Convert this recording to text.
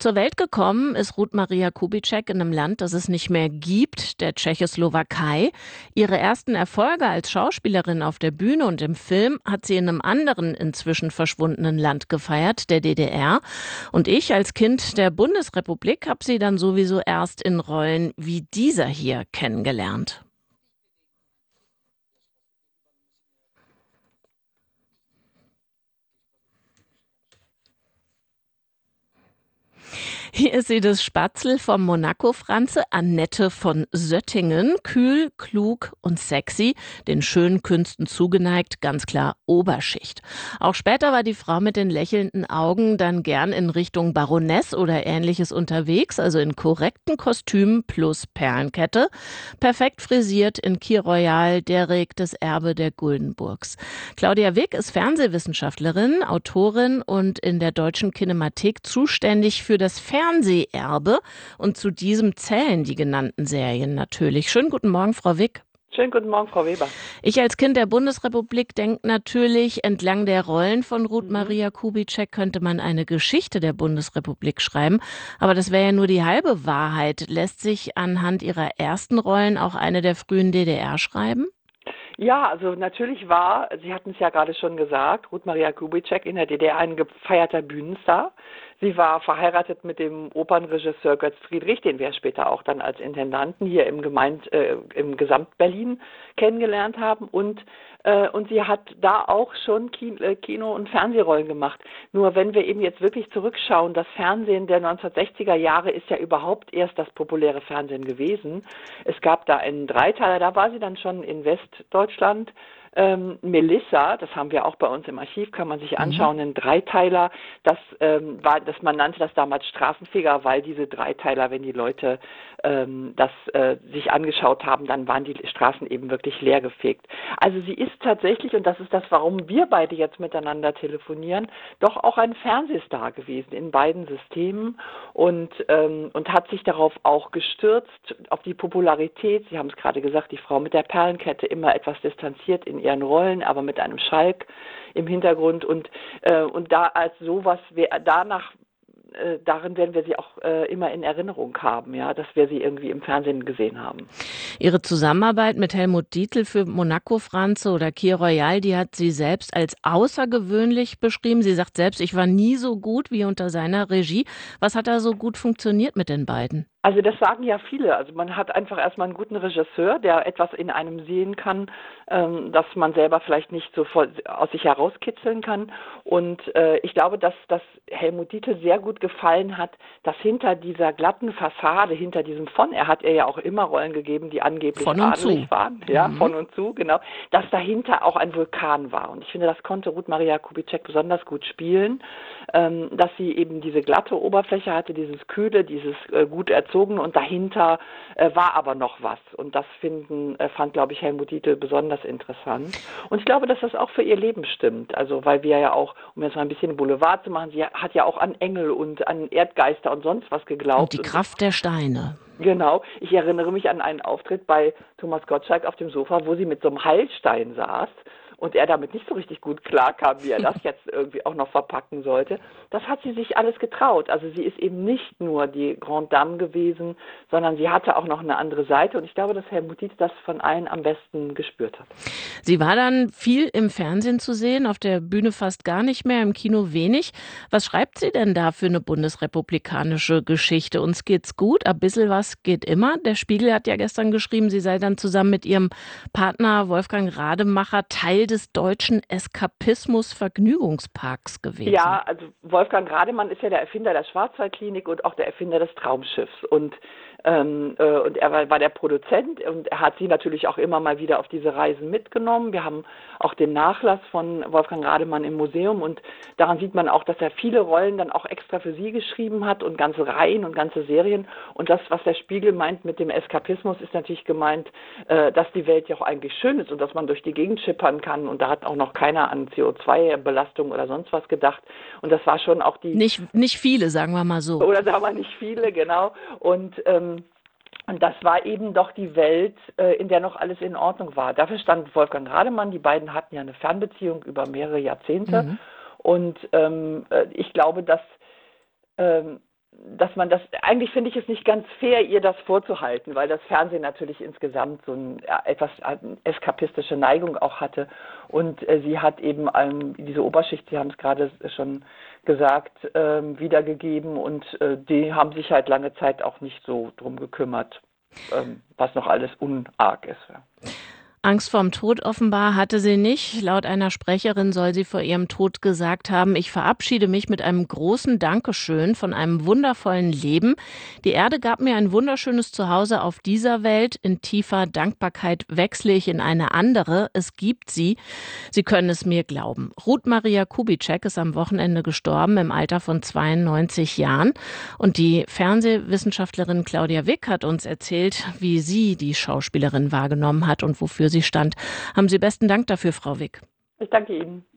Zur Welt gekommen ist Ruth Maria Kubitschek in einem Land, das es nicht mehr gibt, der Tschechoslowakei. Ihre ersten Erfolge als Schauspielerin auf der Bühne und im Film hat sie in einem anderen, inzwischen verschwundenen Land gefeiert, der DDR. Und ich als Kind der Bundesrepublik habe sie dann sowieso erst in Rollen wie dieser hier kennengelernt. Hier ist sie, das Spatzel vom Monaco-Franze, Annette von Söttingen. Kühl, klug und sexy, den schönen Künsten zugeneigt, ganz klar Oberschicht. Auch später war die Frau mit den lächelnden Augen dann gern in Richtung Baroness oder Ähnliches unterwegs, also in korrekten Kostümen plus Perlenkette. Perfekt frisiert in Kir Royal, Derrick, das Erbe der Guldenburgs. Claudia Wick ist Fernsehwissenschaftlerin, Autorin und in der Deutschen Kinemathek zuständig für das Fernseherbe. Und zu diesem zählen die genannten Serien natürlich. Schönen guten Morgen, Frau Wick. Schönen guten Morgen, Frau Weber. Ich als Kind der Bundesrepublik denke natürlich, entlang der Rollen von Ruth Mhm. Maria Kubitschek könnte man eine Geschichte der Bundesrepublik schreiben. Aber das wäre ja nur die halbe Wahrheit. Lässt sich anhand ihrer ersten Rollen auch eine der frühen DDR schreiben? Ja, also natürlich war, Sie hatten es ja gerade schon gesagt, Ruth Maria Kubitschek in der DDR ein gefeierter Bühnenstar. Sie war verheiratet mit dem Opernregisseur Götz Friedrich, den wir später auch dann als Intendanten hier im Gesamt-Berlin kennengelernt haben. Und sie hat da auch schon Kino- und Fernsehrollen gemacht. Nur wenn wir eben jetzt wirklich zurückschauen, das Fernsehen der 1960er Jahre ist ja überhaupt erst das populäre Fernsehen gewesen. Es gab da einen Dreiteiler, da war sie dann schon in Westdeutschland. Melissa, das haben wir auch bei uns im Archiv, kann man sich anschauen, einen Dreiteiler, man nannte das damals Straßenfeger, weil diese Dreiteiler, wenn die Leute das sich angeschaut haben, dann waren die Straßen eben wirklich leergefegt. Also sie ist tatsächlich, und das ist das, warum wir beide jetzt miteinander telefonieren, doch auch ein Fernsehstar gewesen in beiden Systemen und hat sich darauf auch gestürzt, auf die Popularität. Sie haben es gerade gesagt, die Frau mit der Perlenkette, immer etwas distanziert in ihren Rollen, aber mit einem Schalk im Hintergrund und da als sowas, darin werden wir sie auch immer in Erinnerung haben, ja, dass wir sie irgendwie im Fernsehen gesehen haben. Ihre Zusammenarbeit mit Helmut Dietl für Monaco Franze oder Kir Royal, die hat sie selbst als außergewöhnlich beschrieben. Sie sagt selbst, ich war nie so gut wie unter seiner Regie. Was hat da so gut funktioniert mit den beiden? Also das sagen ja viele. Also man hat einfach erstmal einen guten Regisseur, der etwas in einem sehen kann, das man selber vielleicht nicht so aus sich herauskitzeln kann. Und ich glaube, dass das Helmut Dietl sehr gut gefallen hat, dass hinter dieser glatten Fassade, hinter diesem er hat ihr ja auch immer Rollen gegeben, die angeblich Von und zu. adelig waren, ja, von und zu, genau, dass dahinter auch ein Vulkan war. Und ich finde, das konnte Ruth Maria Kubitschek besonders gut spielen, dass sie eben diese glatte Oberfläche hatte, dieses Kühle, dieses gut erzogene und dahinter war aber noch was. Und das fand, glaube ich, Helmut Dietl besonders interessant. Und ich glaube, dass das auch für ihr Leben stimmt. Also, weil wir ja auch, um jetzt mal ein bisschen Boulevard zu machen, sie hat ja auch an Engel und an Erdgeister und sonst was Und geglaubt. die Kraft der Steine. Genau. Ich erinnere mich an einen Auftritt bei Thomas Gottschalk auf dem Sofa, wo sie mit so einem Heilstein saß und er damit nicht so richtig gut klarkam, wie er das jetzt irgendwie auch noch verpacken sollte. Das hat sie sich alles getraut. Also sie ist eben nicht nur die Grande Dame gewesen, sondern sie hatte auch noch eine andere Seite. Und ich glaube, dass Helmut Dietl das von allen am besten gespürt hat. Sie war dann viel im Fernsehen zu sehen, auf der Bühne fast gar nicht mehr, im Kino wenig. Was schreibt sie denn da für eine bundesrepublikanische Geschichte? Uns geht's gut, ein bisschen was geht immer. Der Spiegel hat ja gestern geschrieben, sie sei dann zusammen mit ihrem Partner Wolfgang Rademacher Teil des deutschen Eskapismus-Vergnügungsparks gewesen. Ja, also Wolfgang Rademann ist ja der Erfinder der Schwarzwaldklinik und auch der Erfinder des Traumschiffs. Und er war der Produzent und er hat sie natürlich auch immer mal wieder auf diese Reisen mitgenommen. Wir haben auch den Nachlass von Wolfgang Rademann im Museum und daran sieht man auch, dass er viele Rollen dann auch extra für sie geschrieben hat und ganze Reihen und ganze Serien. Und das, was der Spiegel meint mit dem Eskapismus, ist natürlich gemeint, dass die Welt ja auch eigentlich schön ist und dass man durch die Gegend schippern kann. Und da hat auch noch keiner an CO2-Belastung oder sonst was gedacht. Und das war schon auch Nicht viele, sagen wir mal so. oder sagen wir nicht viele, genau. Und das war eben doch die Welt, in der noch alles in Ordnung war. Dafür stand Wolfgang Rademann. Die beiden hatten ja eine Fernbeziehung über mehrere Jahrzehnte. Und ich glaube, dass dass man das, eigentlich finde ich es nicht ganz fair, ihr das vorzuhalten, weil das Fernsehen natürlich insgesamt so etwas eskapistische Neigung auch hatte. Und sie hat eben diese Oberschicht, Sie haben es gerade schon gesagt, wiedergegeben und die haben sich halt lange Zeit auch nicht so drum gekümmert, was noch alles unarg ist. Ja. Angst vorm Tod offenbar hatte sie nicht. Laut einer Sprecherin soll sie vor ihrem Tod gesagt haben, ich verabschiede mich mit einem großen Dankeschön von einem wundervollen Leben. Die Erde gab mir ein wunderschönes Zuhause auf dieser Welt. In tiefer Dankbarkeit wechsle ich in eine andere. Es gibt sie. Sie können es mir glauben. Ruth Maria Kubitschek ist am Wochenende gestorben im Alter von 92 Jahren. Und die Fernsehwissenschaftlerin Claudia Wick hat uns erzählt, wie sie die Schauspielerin wahrgenommen hat und wofür sie stand. Haben Sie besten Dank dafür, Frau Wick. Ich danke Ihnen.